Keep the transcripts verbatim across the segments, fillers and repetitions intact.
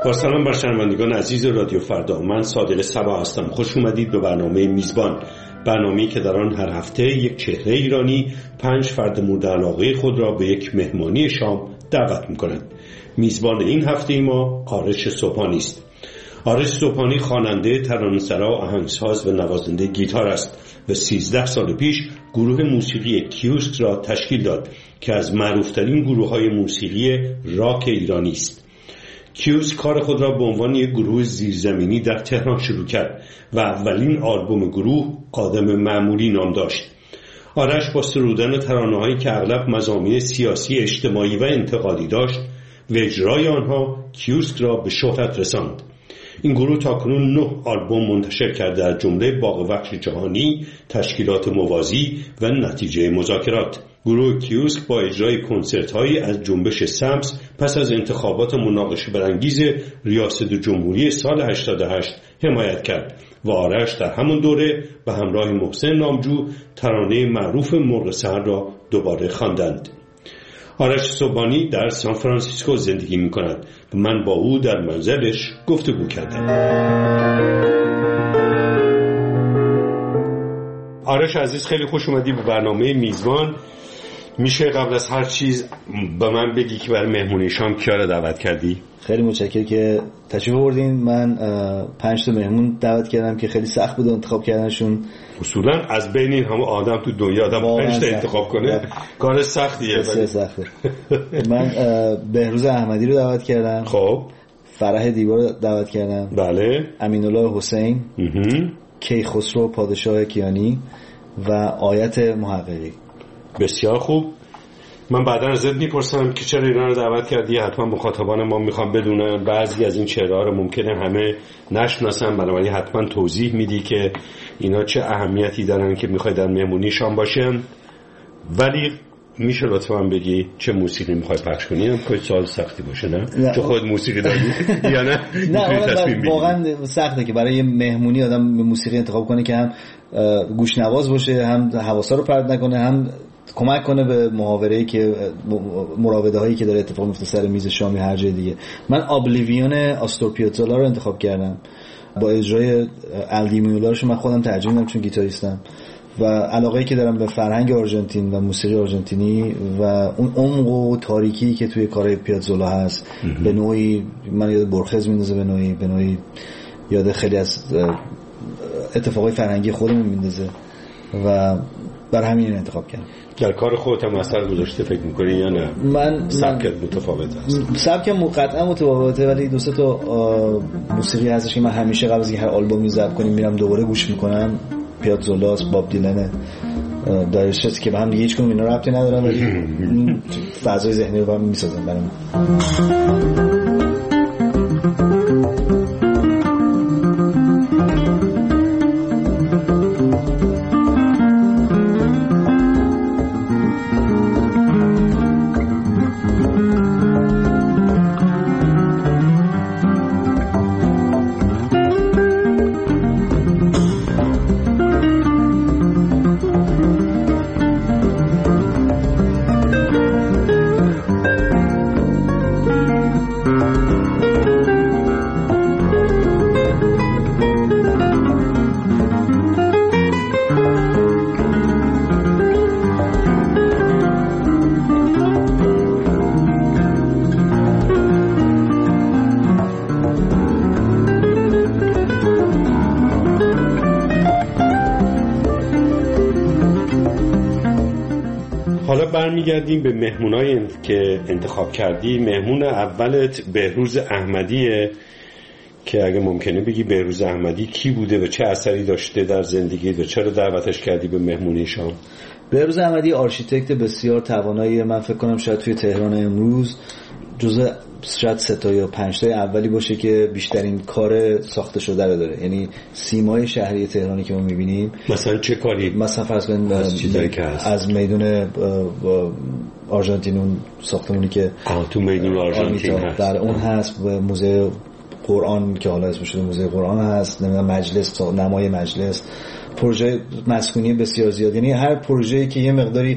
با سلام بر شنوندگان عزیز رادیو فردا، من صادق صبا هستم. خوش اومدید به برنامه میزبان، برنامه‌ای که در آن هر هفته یک چهره ایرانی پنج فرد مورد علاقه خود را به یک مهمانی شام دعوت می‌کند. میزبان این هفته ما آرش صبحانی است. آرش صبحانی خواننده، ترانه‌سرا، آهنگساز و نوازنده گیتار است و سیزده سال پیش گروه موسیقی کیوسک را تشکیل داد که از معروفترین گروه‌های موسیقی راک ایرانی است. کیوسک کار خود را به عنوان یک گروه زیرزمینی در تهران شروع کرد و اولین آلبوم گروه آدم معمولی نام داشت. آرش با سرودن ترانه‌هایی که اغلب مضامین سیاسی، اجتماعی و انتقادی داشت و اجرای آنها کیوسک را به شهرت رساند. این گروه تاکنون نه آلبوم منتشر کرده، از جمله باغ وحش جهانی، تشکیلات موازی و نتیجه مذاکرات. گروه کیوسک با اجرای کنسرت‌هایی از جنبش سبز پس از انتخابات مناقشه برانگیز ریاست جمهوری سال هشتاد و هشت حمایت کرد و آرش در همون دوره به همراه محسن نامجو ترانه معروف مرغ سحر را دوباره خواندند. آرش صبحانی در سان فرانسیسکو زندگی می‌کند و من با او در منزلش گفتگو کردم. آرش عزیز، خیلی خوش اومدی به برنامه میزبان. میشه قبل از هر چیز به من بگی که برای مهمونی شام کیا رو دعوت کردی؟ خیلی متشکرم که تشریف آوردین. من پنج تا مهمون دعوت کردم که خیلی سخت بود انتخاب کردنشون. اصولا از بین این همه آدم تو دنیا آدم پنج تا انتخاب کنه کار سختیه. بسیار سخته. من بهروز احمدی رو دعوت کردم. خب. فرح دیبا رو دعوت کردم. بله. امین‌الله حسین، کیخسرو پادشاه کیانی و آیت محققی. بسیار خوب. من بعدا ازت میپرسم که چرا اینا رو دعوت کردی. حتما مخاطبان ما میخوام بدونن. بعضی از این چهره‌ها رو ممکنه همه نشناسن، بنابراین حتما توضیح میدی که اینا چه اهمیتی دارن که میخوای در مهمونی شام باشن. ولی میشه لطفاً بگی چه موسیقی میخوای پخش کنی؟ هم که سوال سختی باشه نه؟ تو خود موسیقی داری یا نه؟ نه واقعا سخته که برای مهمونی آدم موسیقی انتخاب کنه که هم گوشنواز باشه، هم حواسا رو پرت نکنه، هم کمک کنه به محاوره‌ای که مراوده هایی که داره اتفاق میفته سر میز شامی هر جای دیگه. من ابلیویون آستور پیازولا رو انتخاب کردم با اجرای الدی میولارش. من خودم ترجمه میدم چون گیتاریستم و علاقه‌ای که دارم به فرهنگ آرژانتین و موسیقی آرژانتینی و اون عمق و تاریکی که توی کارهای پیازولا هست به نوعی من یاد برخز میندازه، به نوعی به نوعی یاد خیلی از اتفاقای فرهنگی خودمون میندازه و بر همین این انتخاب کردم. در کار خودت هم اثر گذاشته فکر می‌کنی یا نه؟ من سبکت متفاوته است. سبکم قطعا متفاوته، ولی دو سه تا موسیقی هستش که من همیشه قبل از اینکه هر آلبومی ضبط کنیم میرم دوباره گوش میکنم. پیازولاس، باب دیلن، دایرشت که به هم دیگه هیچ کدوم اینا ربطی ندارن ولی فضای ذهنی رو هم میسازن برام. برمیگردیم به مهمونایی که انتخاب کردی. مهمون اولت بهروز احمدیه که اگه ممکنه بگی بهروز احمدی کی بوده و چه اثری داشته در زندگی و چرا دعوتش کردی به مهمونی شام؟ بهروز احمدی آرشیتکت بسیار توانایی، من فکر کنم شاید توی تهران امروز جزء شاید سه تا یا پنج تا اولی باشه که بیشترین کار ساخته شده رو داره. یعنی سیمای شهری تهرانی که ما می‌بینیم، مثلا چه کاری؟ مثلا فرض کنید از, از میدون آرژانتین اون ساختمونی که تو میدون آرژانتین هست، در اون هست، موزه قرآن که حالا اسمش شده موزه قرآن هست، نمیدونم مجلس، نمای مجلس، پروژه مسکونی بسیار زیاد. یعنی هر پروژه‌ای که یه مقداری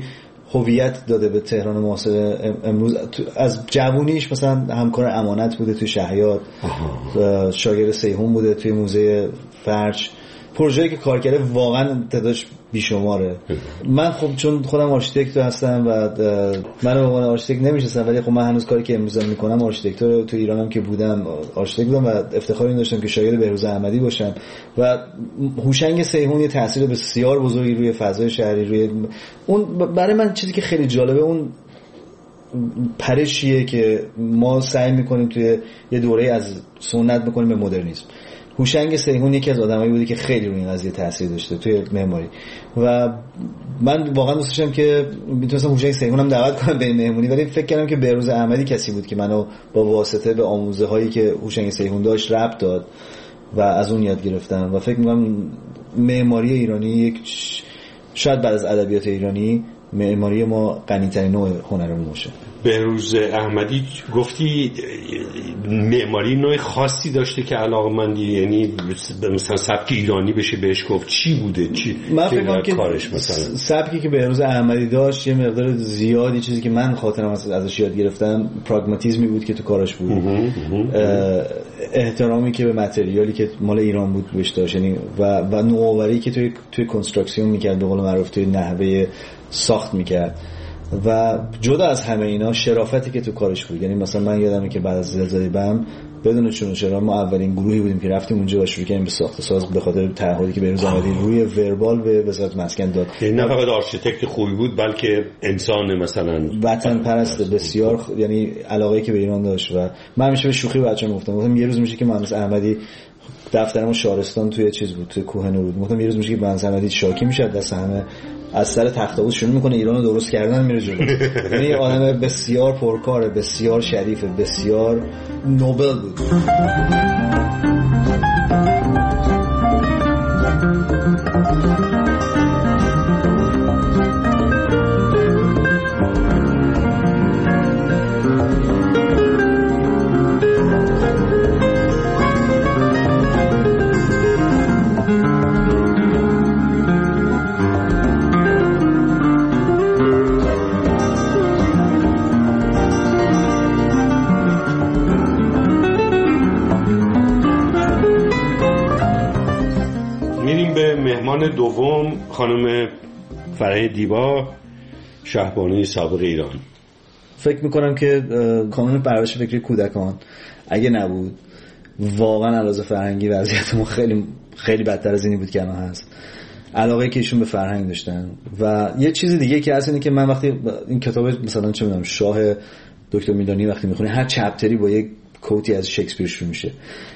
هویت داده به تهران معاصر امروز. از جوونیش مثلا همکار امانت بوده توی شهیار، شاگرد سیهون بوده توی موزه فرش، پروژه‌ای که کار کرده واقعا تعدادش بیشماره. من خب چون خودم آرشیتکت هستم و من به عنوان آرشیتکت نمیشناسم، ولی خب من هنوز کاری که امروز میکنم آرشیتکتور تو ایرانم که بودم آرشیتکت بودم و افتخار این داشتم که شاگرد بهروز احمدی باشم. و هوشنگ سیهون یه تاثیر بسیار بزرگی روی فضای شهری، روی اون برای من چیزی که خیلی جالبه اون پرشیه که ما سعی میکنیم توی یه دوره از سنت بکنیم به مدرنیسم. هوشنگ سیهون یکی از آدمایی بوده که خیلی روی این قضیه تاثیر داشته توی معماری و من واقعا دوست داشتم که میتونستم هوشنگ سیهون هم دعوت کنم به مهمونی، ولی فکر کردم که بهروز احمدی کسی بود که منو با واسطه به آموزه هایی که هوشنگ سیهون داشت ربط داد و از اون یاد گرفتم و فکر می‌کنم معماری ایرانی یک شاید بعد از ادبیات ایرانی معماری ما غنی‌ترین نوع هنرمون باشه. بهروز احمدی گفتی معماری نوع خاصی داشته که علاقه‌مندی، یعنی مثلا سبک ایرانی بشه بهش گفت چی بوده؟ چی من فکر کنم که کارش مثلا سبکی که بهروز احمدی داشت یه مقدار زیادی چیزی که من خاطرم ازش یاد گرفتم پراگماتیسمی بود که تو کارش بود، احترامی که به متریالی که مال ایران بود بهش داشت، یعنی و و نوآوری که توی توی کنستراکسیون میکرد، به قول معروف توی نحوه ساخت میکرد و جدا از همه اینا شرافتی که تو کارش بود. یعنی مثلا من یادمه که بعد از زلزله بم بدون چون چرا ما اولین گروهی بودیم که رفتیم اونجا و شروع کردیم به ساخت ساز به خاطر تعهدی که بهروز احمدی روی وربال به وزارت مسکن داد. یعنی نه فقط آرشیتکت خوبی بود بلکه انسان مثلا وطن پرست بسیار، یعنی علاقه‌ای که به ایران داشت و من همیشه به شوخی بچه‌ها میگفتم گفتم یه روز میشه که مهندس احمدی دفترمون شارستان توی چیز بود توی کوه نور بود، گفتم یه روز میشه که مهندس احمدی شاکی میشه دست همه از سر تخت‌آووز شروع میکنه ایرانو درست کردن میره جلو. یعنی آدم بسیار پرکار، بسیار شریف، بسیار نوبل بود. دوم خانم فرح دیبا، شهبانوی سابق ایران. فکر میکنم که کانون پرورش فکری کودکان اگه نبود واقعا علاوه فرهنگی وضعیتمون خیلی خیلی بدتر از اینی بود که الان هست. علاقه که ایشون به فرهنگ داشتن و یه چیز دیگه که هست اینه که من وقتی این کتاب مثلا چه میدونم شاه دکتر میدانی وقتی میخونی هر چپتری با یک کوتی از شکسپیر شروع میشه.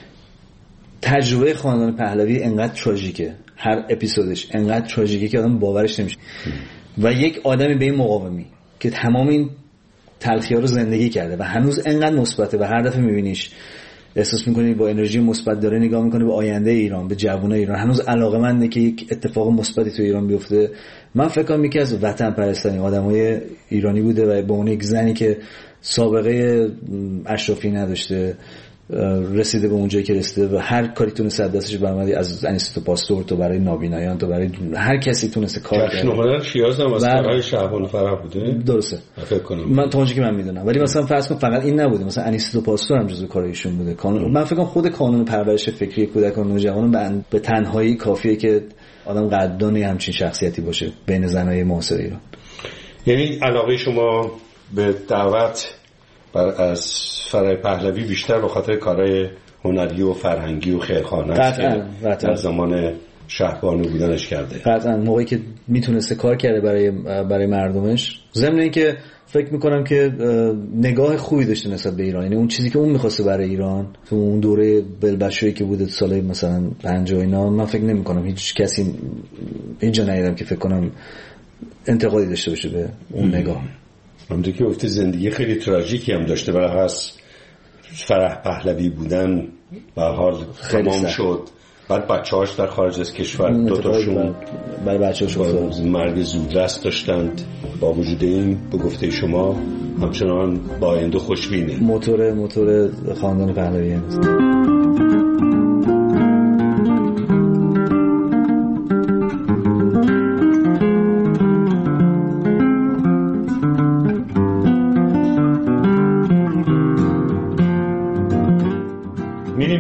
تجربه خاندان پهلوی انقدر تراژیکه، هر اپیزودش انقدر تراژیکه که آدم باورش نمیشه و یک آدمی به این مقاومی که تمام این تلخی‌ها رو زندگی کرده و هنوز انقدر مثبته و هر دفعه میبینیش احساس میکنی با انرژی مثبت داره نگاه میکنه به آینده ایران، به جوانای ایران، هنوز علاقه‌منده که یک اتفاق مثبتی تو ایران بیفته. من فکر کنم یکی از وطن پرستانی آدمای ایرانی بوده و به اون یک زنی که سابقه اشرافی نداشته رسیده به اونجایی که رسیده و هر کاری تونسته دستش برآمده، از انیستو پاستور تو برای نابینایان تو برای هر کسی تونسته کار کنه. جشنواره شیراز هم از کارهای شهبانو فرح بوده. درسته فکر کنم من تا اونجایی که من میدونم، ولی مثلا فرض کن فقط این نبوده، مثلا انیستو پاستور هم جزو کارایشون بوده. کانون من فکر کنم خود کانون پرورش فکری کودکان و نوجوانان به تنهایی کافیه که آدم قدردانی همچین شخصیتی باشه بین زنای معاصر ایران. یعنی علاقه شما به دعوت بر از فرح پهلوی بیشتر به خاطر کارهای هنری و فرهنگی و خیرخانه است که در زمان شهبانو بودنش کرده. قطعا موقعی که میتونسته کار کرده برای برای مردمش، ضمن اینکه فکر میکنم که نگاه خوبی داشته نسبت به ایران، یعنی اون چیزی که اون میخواسته برای ایران تو اون دوره بلبشویی که بوده سال مثلا پنجاه اینا، من فکر نمیکنم هیچ کسی اینجا ندیدم که فکر کنم انتقادی داشته باشه به اون نگاه. همونطور که گفتی زندگی خیلی تراژیکی هم داشته، برای از فرح پهلوی بودن به حال تمام شد، بعد بچه‌هاش در خارج از کشور دوتاشون برای بچه‌هاش مرگ زودرس داشتند. با وجود این به گفته شما همچنان با آینده خوشبینه. موتور موتور خاندان پهلوی هست.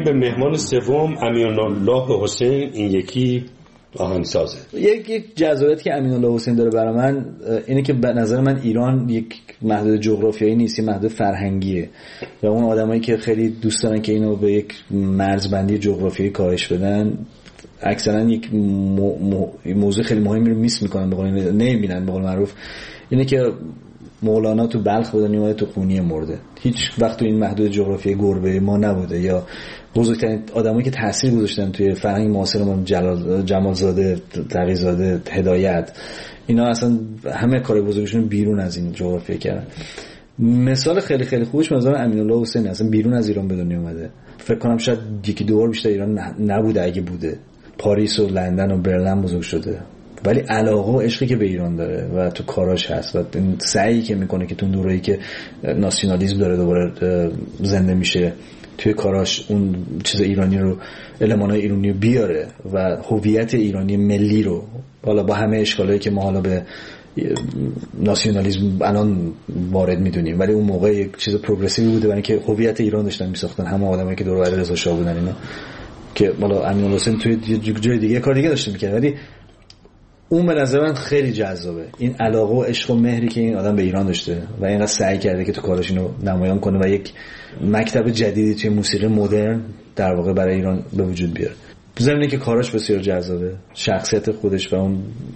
به مهمان سوم امیان الله حسین. این یکی آهنگسازه. یک یک جذابیتی که امین الله حسین داره برای من اینه که به نظر من ایران یک محدود جغرافیایی نیست، یک محدود فرهنگیه و اون آدمایی که خیلی دوست دارن که اینو به یک مرزبندی جغرافیایی کاهش بدن اکثرا یک مو... مو... موضوع خیلی مهمی رو میس میکنن، به قول نمیبینن. به قول معروف اینه که مولانا تو بلخ بود، اومده تو خونی مرده. هیچ وقت تو این محدود جغرافیایی گربه ما نبوده. یا بزرگترین آدمایی که تاثیر گذاشتن توی فرهنگ معاصر ما، جلال جمالزاده، تقی‌زاده، هدایت، اینا اصلا همه کار بزرگشون بیرون از این جغرافیه کردن. مثال خیلی خیلی خوبش مثلا امین الله حسین اصلا بیرون از ایران به دنیا اومده. فکر کنم شاید یکی دو بار بیشتر ایران نبوده، اگه بوده پاریس و لندن و برلین بزرگ شده، ولی علاقه و عشقی که به ایران داره و تو کاراش هست و سعی که میکنه که تو دوره‌ای که ناسیونالیسم داره دوباره زنده میشه توی کاراش اون چیز ایرانی رو، المانای ایرانی رو بیاره و هویت ایرانی ملی رو، حالا با همه اشکالایی که ما حالا به ناسیونالیسم الان وارد میدونیم، ولی اون موقع یک چیز پروگرسیو بوده، برای اینکه هویت ایران داشتن میساختن همه آدمایی که دور و بر رضا شاه بودن اینا، که حالا امین الله حسین توی جای دیگه کار دیگه داشته میکرد، ولی اون به نظر من خیلی جذابه، این علاقه و عشق و مهری که این آدم به ایران داشته و اینقدر سعی کرده که تو کارش اینو نمایان کنه و یک مکتب جدیدی توی موسیقی مدرن در واقع برای ایران به وجود بیاره. زمینه که کاراش بسیار جذابه، شخصیت خودش و اون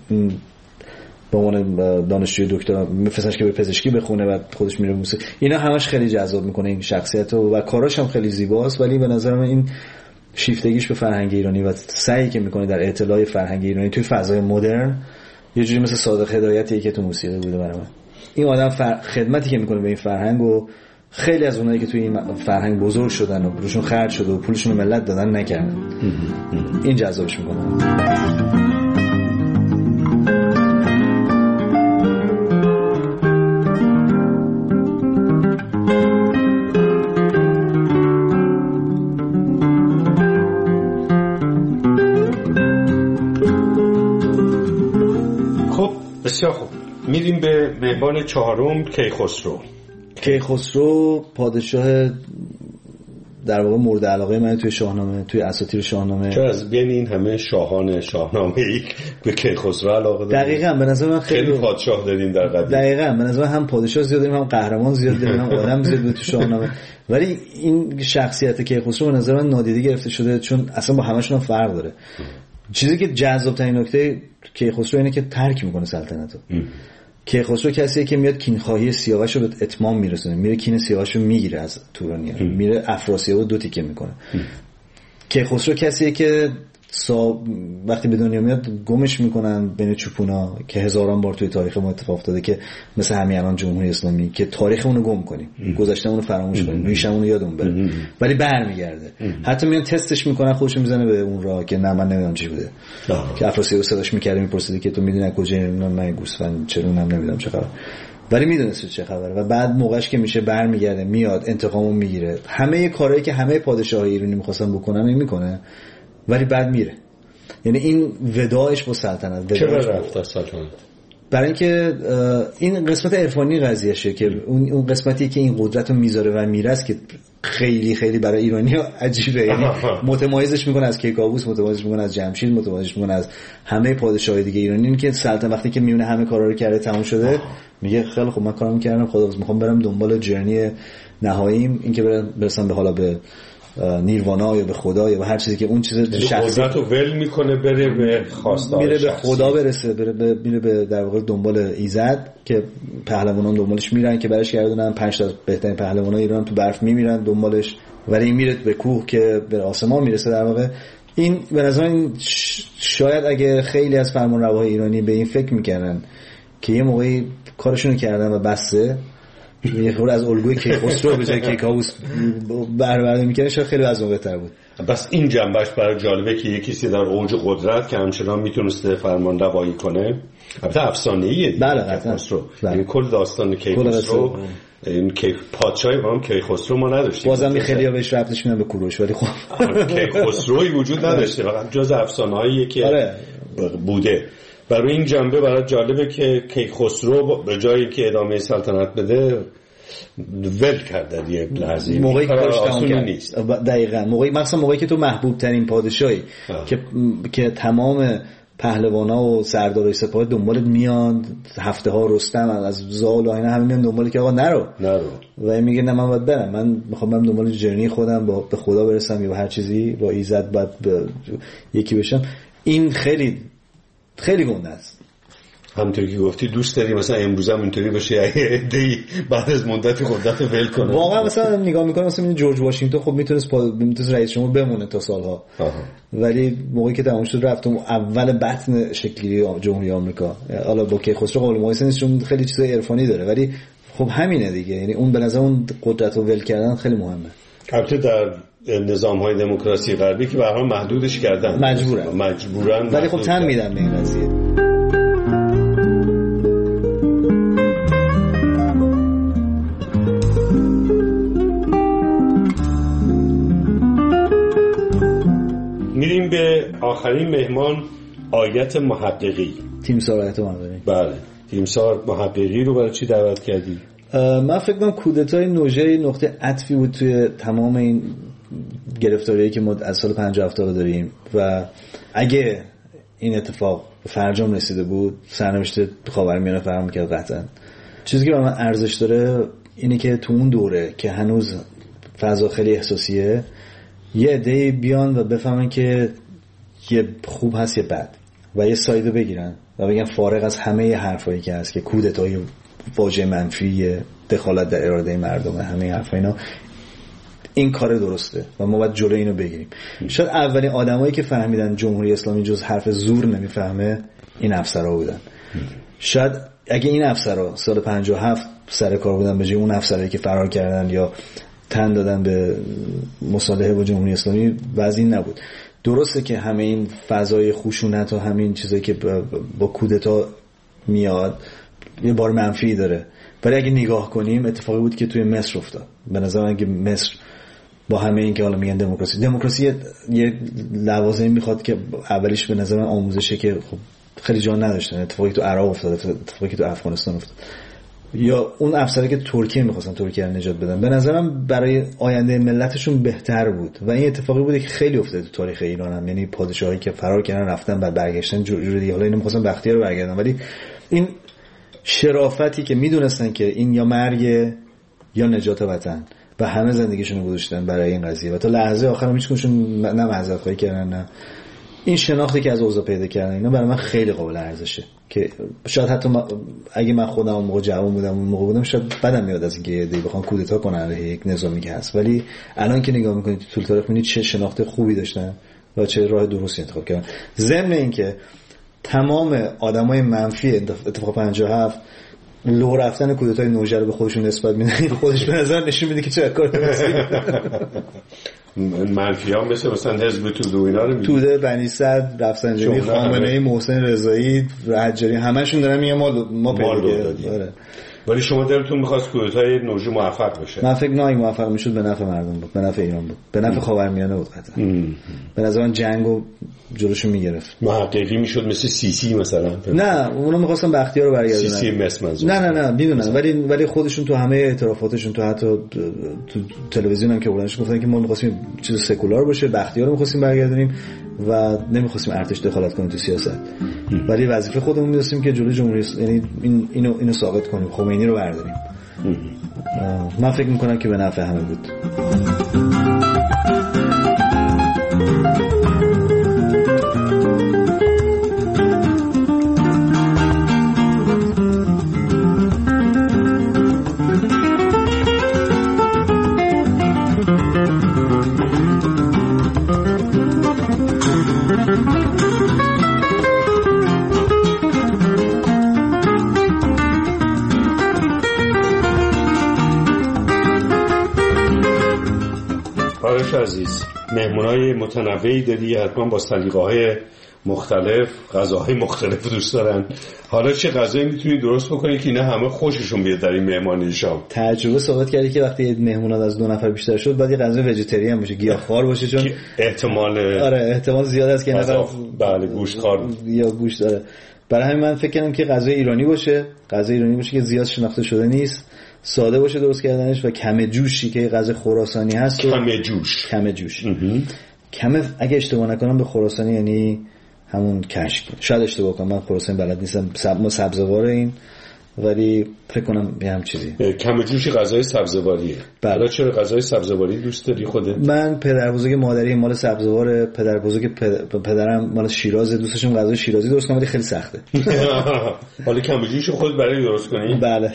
به عنوان دانشجوی دکترا میفرستش که به پزشکی بخونه و خودش میره موسیقی، اینا همش خیلی جذاب میکنه این شخصیت و کاراش هم خیلی زیباست. ولی به نظر من این شیفتگیش به فرهنگ ایرانی و سعی که میکنه در اطلاع فرهنگ ایرانی توی فضای مدرن، یه جوری مثل صادق هدایتی که تو موسیقی بوده برای من. این آدم فر... خدمتی که میکنه به این فرهنگ و خیلی از اونایی که توی این فرهنگ بزرگ شدن و روشون خرج شده و پولشون رو ملت دادن نکردن، این جذابش میکنه. بسیار خوب، میریم به مهمان چهارم، کیخسرو. کیخسرو پادشاه در واقع مورد علاقه من توی شاهنامه، توی اساطیر شاهنامه. چرا از بین این همه شاهان شاهنامه‌ای به کیخسرو علاقه دارید؟ دقیقاً به نظر من خیلی, خیلی پادشاه دارین در قدیم. دقیقاً به نظر من هم پادشاه زیاد داریم، هم قهرمان زیاد داریم، هم آدم زیاد تو شاهنامه. ولی این شخصیت کیخسرو به نظر من نادیده گرفته شده، چون اصلا با همشون فرق داره. چیزی که جذاب ترین نکته کیخسرو اینه که ترک میکنه سلطنتو. کیخسرو کسیه که میاد کینخواهی سیاوش رو به اتمام میرسونه، میره کین سیاوش رو میگیره از تورانیان، میره افراسیاب رو دو تیکه میکنه. کیخسرو کسیه که سا... وقتی به دنیا میاد گمش میکنن بین چوپونا، که هزاران بار توی تاریخ ما اتفاق افتاده، که مثل همین الان جمهوری اسلامی که تاریخمون رو گم کنیم، گذشتهمون رو فراموش کنیم، ریشمون رو یادمون بره، ولی برمیگرده. حتی میان تستش میکنن، خودش میزنه به اون راه که نه من نمیدونم چی بوده، که افراسیاب صداش میکرده میپرسیده که تو میدونی کجا، من گوسفند چرا نم نمیدونم چه خبر، ولی میدونست چه خبره و بعد موقعش که میشه برمیگرده، میاد انتقامو میگیره. همه کارهایی که همه پادشاهای ایرانی میخواستن بکنن میکنه، ولی بعد میره. یعنی این وداعش با سلطنت. چرا رفت از سلطنت؟ برای اینکه این قسمت عرفانی قضیهشه، که اون اون قسمتی که این قدرت رو میذاره و میراث، که خیلی خیلی برای ایرانی‌ها عجیبه. یعنی متمایزش میکنه از کیکاووس، متمایزش میکنه از جمشید، متمایزش میکنه از همه پادشاهای دیگه ایرانی. این که سلطنت وقتی که میونه همه کارا رو کرده تموم شده، میگه خیلی خوب من کارم کردم، خداحافظ، میخوام برم دنبال جرنی نهاییم، این که برسم به حالا به نیروانا یا به خدا یا به هر چیزی که اون چیز شخصی قدرت رو ول میکنه، بره به خواستار، میره به خدا برسه، بره به میره به در واقع دنبال ایزد، که پهلوانان دنبالش میرن که برش گردونن. پنج تا بهترین پهلوانای ایران تو برف میمیرن دنبالش، ولی این میره به کوه که به آسمان میرسه. در واقع این به نظر من شاید اگه خیلی از فرمانرواهای ایرانی به این فکر میکنن که یه موقعی کارشونو کردن و بسه، یه خورده از الگوی کیخسرو به جای کیکاووس بهره برداری میکنه، شاید خیلی از اون بهتر بود. بس این جنبش برای جالبه که یکی سی در اوج قدرت که همچنان میتونسته فرمان روایی کنه. البته افسانه‌ایه. بله قطعا. یعنی کل داستان کیخسرو، این که پادشاهی با هم کیخسرو ما نداشتیم. بازم خیلی‌ها بهش ربطش میدن به کوروش، ولی خب کیخسروی وجود نداشته، فقط جز افسانه‌ایه که بوده. برای این جنبه برای جالبه که کیخسرو به جایی که ادامه سلطنت بده، ول کردن یه لحظه. موقعی که آسون نیست. دقیقاً موقعی مثلا موقعی که تو محبوب ترین پادشاهی که که تمام پهلوانا و سردارای سپاه دنبالت میان، هفته ها رستم از زال و اینا همه میان دنبالت که آقا نرو نرو و میگه نه من باید برم، من میخوام برم دنبال جرنی خودم، با به خدا برسم یا هر چیزی، با ایزد باید یکی بشم. این خیلی خیلی گنده است. همونطوری که گفتی دوست داری مثلا امروز هم اینطوری باشه ایده‌ای بعد از مدت قدرت ول کنه. واقعا مثلا نگاه میکنم مثلا جورج واشنگتن خب میتونست پا... میتونست رئیس جمهور بمونه تا سالها، ولی موقعی که تمام شد رفتم اول بطن شکلی جمهوری آمریکا. حالا با کیخسرو قابل مقایسه نیست چون خیلی چیزای عرفانی داره، ولی خب همینه دیگه. یعنی اون به نظر اون قدرت رو ول کردن خیلی مهمه. البته در نظام‌های دموکراسی غربی که به هر حال محدودش کردن، مجبورن مجبورن ولی خب تن میدن به این قضیه. میریم به آخرین مهمان، آیت محققی. تیمسار آیت محققی. بله، تیمسار محققی رو برای چی دعوت کردی؟ من فکر کنم کودتای نوژه نقطه عطفی بود توی تمام این گرفتاریایی که ما از سال پنجاه هفتاد داریم و اگه این اتفاق به فرجام رسیده بود سرنوشت خاورمیانه فرق می‌کرد قطعا. چیزی که برای من ارزش داره اینه که تو اون دوره که هنوز فضا خیلی احساسیه یه عده‌ای بیان و بفهمن که یه خوب هست یه بد و یه سایدو بگیرن و بگن فارغ از همه حرفایی که هست که کودتای واژه منفی، دخالت در اراده مردم، همه حرفا اینا، این کار درسته و ما باید جلوی اینو بگیریم. شاید اولین آدمایی که فهمیدن جمهوری اسلامی جز حرف زور نمیفهمه این افسرها بودن. شاید اگه این افسرها سال پنجاه و هفت سر کار بودن به جای اون افسرایی که فرار کردن یا تن دادن به مصالحه با جمهوری اسلامی وضعی نبود. درسته که همه این فضای خشونت و همین چیزایی که با کودتا میاد یه بار منفی داره، ولی اگه نگاه کنیم اتفاقی بود که توی مصر افتاد. به نظر من اگه مصر با همه این که حالا میگن دموکراسی دموکراسی یه لوازمی میخواد که اولیش به نظر من آموزشه که خب خیلی جا نداشتن. اتفاقی تو عراق افتاد، اتفاقی که تو افغانستان افتاد، یا اون افسری که ترکیه میخواستن ترکیه رو نجات بدن، به نظرم برای آینده ملتشون بهتر بود و این اتفاقی بوده که خیلی افتاده تو تاریخ ایران هم. یعنی پادشاهایی که فرار کردن رفتن بعد برگشتن جوری دیگه، حالا اینو میخواستن بختیار رو برگردن، ولی این شرافتی که میدونستن که این یا مرگ یا نجات وطن و همه زندگیشون رو گذاشتن برای این قضیه و تا لحظه آخر هم هیچکدومشون نه معذرت خواهی کردن نه این شناختی که از اوضاع پیدا کردن، اینا برای من خیلی قابل ارزشه. که شاید حتی ما اگه من خودم اون موقع جوان بودم اون موقع بودم شاید بدم میاد از اینکه یه دی بخوام کودتا کنن علیه یک نظامی که هست، ولی الان که نگاه میکنید تو طول تاریخ میبینید چه شناخت خوبی داشتن و چه راه درستی انتخاب کردن. ضمن اینکه تمام آدمای منفی اتفاق پنجاه و هفت لو رفتن کودتای نوژه رو به خودشون نسبت میدن، خودش به نظر نشون میده که چه کار درستی. منفیان مثل مثلا حزب توده و اینا رو توده، بنی صدر، رفسنجانی، خامنه‌ای، محسن رضایی، حجاری، همشون دارن میگن ما ما پیدا کردیم. ولی شما دلتون می‌خواست کودتای نوژه موفق بشه؟ من فکر نمی موفق میشد به نفع مردم بود، به نفع ایران بود، به نفع خاورمیانه بود قطعا. به نظر من جنگو جلوشو میگرفت. محققی میشد مثل سیسی مثلا. نه اونا می‌خواستن بختیار رو برگردونن. سیسی مسمنزون. نه نه نه میدونن، ولی ولی خودشون تو همه اعترافاتشون تو حتی تو تلویزیون هم که بودنش گفتن که ما می‌خواستیم چیز سکولار باشه، بختیار رو می‌خواستیم برگردونیم و نمی‌خواستیم ارتش دخالت کنه تو سیاست. ولی وظیفه خودمون می‌دونستیم که جلوی جمهوری یعنی این اینو اینو ثابت کنیم، خمینی رو برداریم. من فکر می‌کنم که به نفع همه بود. عزیز، مهمونای متنوعی داری، حتما با سلیقه‌های مختلف، غذاهای مختلف دوست دارن. حالا چه غذایی میتونی درست بکنی که اینا همه خوششون بیاد در این مهمانی شام؟ تجربه ثابت کرده که وقتی مهمونات از دو نفر بیشتر شد باید یه غذا ویژیتریان باشه، گیاهخوار باشه، چون احتمال آره احتمال زیاد است که نفر بله گوشتخوار یا گوشت داره برای همین من فکر کردم که غذای ایرانی باشه، غذای ایرانی باشه که زیاد شناخته شده نیست، ساده باشه درست کردنش و کم جوشی که غذای خراسانی هست. کم جوش کم جوش کم اگه اشتباه نکنم به خراسانی یعنی همون کشک، شاید اشتباه کنم، من خراسانی بلد نیستم، سب... ما سبزوار این، ولی فکر کنم یه هم چیزی کم جوشی غذای سبزواریه. بله. چرا غذای سبزواری دوست داری خودت؟ من پدر بزرگ مادری مال سبزواره، پدر بزرگ پد... پدرم مال شیراز، دوست داشتم غذای شیرازی درست کنم ولی خیلی سخته. حالا کم جوشی خود برای درست کنی؟ بله.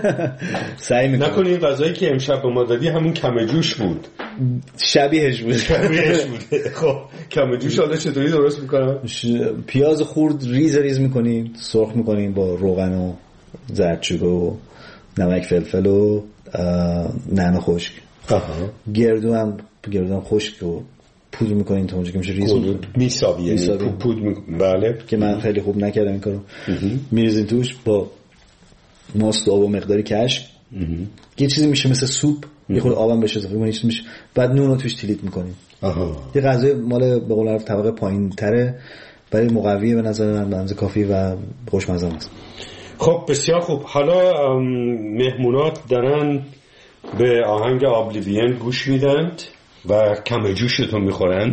سعی میکنم. نکنی غذایی که امشب به ما دادی همون کم جوش بود. شبیهش بود. شبیهش بود. خب کم جوش حالا چطوری درست میکنم؟ ش... پیاز خورد ریز ریز میکنیم، سرخ میکنیم با روغن و زردچوبه و نمک فلفل و نعنا خشک. گردو هم گردو هم خشک و پودر میکنین تا اونجا که میشه ریز میسابی، یعنی پود میکنین. بله که من خیلی خوب نکردم این کارو. میریزین توش با ماست و آب و مقداری کشک، یه چیزی میشه مثل سوپ، یه خورده آبم بهش اضافه میکنین میشه، بعد نون رو توش تلیت میکنین. یه غذای مال به قول معروف طبقه پایین‌تره، برای مقوی به نظر من بنز کافی و خوشمزه است. خب بسیار خوب. حالا مهمونات دارن به آهنگ آبلیوین گوش میدند و کم جوشتون میخورند.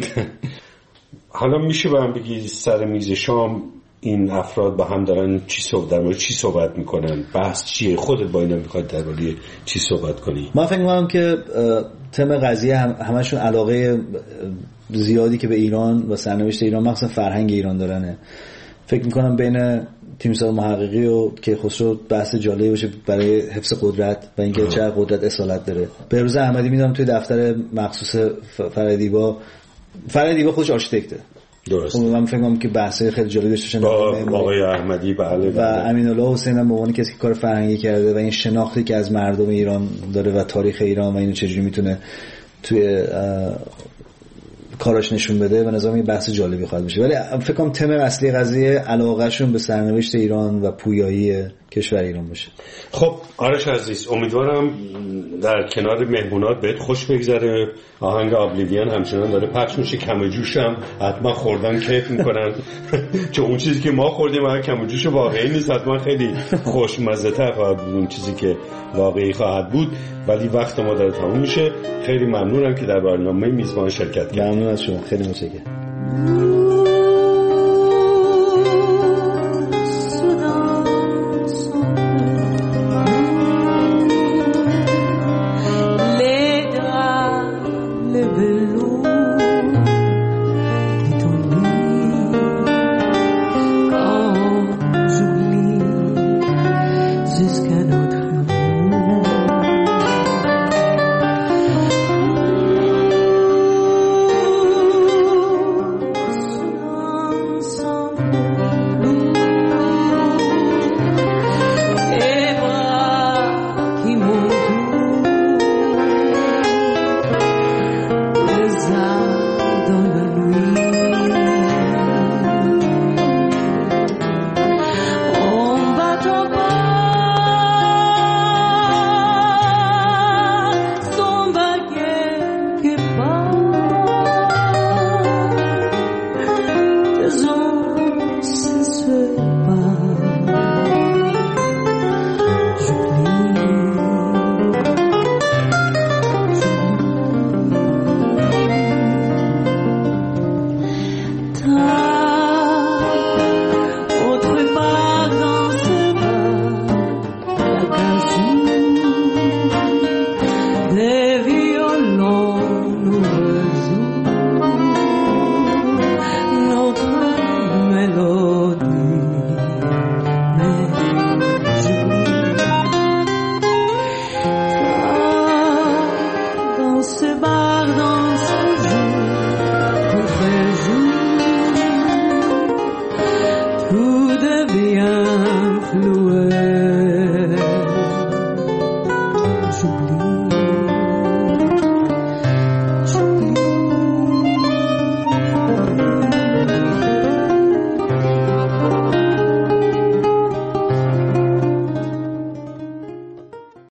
حالا میشه به هم بگی سر میز شام این افراد با هم دارن چی صحبت در مورد چی صحبت میکنن؟ بحث چیه؟ خودت با اینا میخواد در مورد چی صحبت کنی؟ من فکر میکنم که تم قضیه هم همشون علاقه زیادی که به ایران و سرنوشت ایران مخصوصا فرهنگ ایران دارنه. فکر میکنم بین تیمسار محققی و کیخسرو بحث جالبی باشه برای حفظ قدرت و اینکه چه قدرت اصالت داره. بهروز احمدی میدونم توی دفتر مخصوص فرهادیبا فرهادیبا خودش آرشیتکته. درست. من فکر میکنم که بحث خیلی جالبی داشتن با آقای احمدی بله و امین الله حسین هم به عنوان کسی که کار فرهنگی کرده و این شناختی که از مردم ایران داره و تاریخ ایران و اینو چجوری میتونه توی کاراش نشون بده و نظام یه بحث جالبی خواهد بشه. ولی فکر کنم تم اصلی قضیه علاقهشون به سرنوشت ایران و پویایی کشور ایران باشه. خب آرش عزیز، امیدوارم در کنار مهمونات بهت خوش بگذره. آهنگ آبلیوین همچنان داره پخش میشه، کم جوش هم حتما خوردن کیف میکنن چون اون چیزی که ما خوردیم اگه کم جوش واقعی نیست حتما خیلی خوشمزه تر خواهد بود اون چیزی که واقعی خواهد بود. ولی وقت ما داره تموم میشه. خیلی ممنونم که در برنامه میزبان شرکت کردید. ممنون از شما، خیلی متشکرم. Autre part dans ce bas, la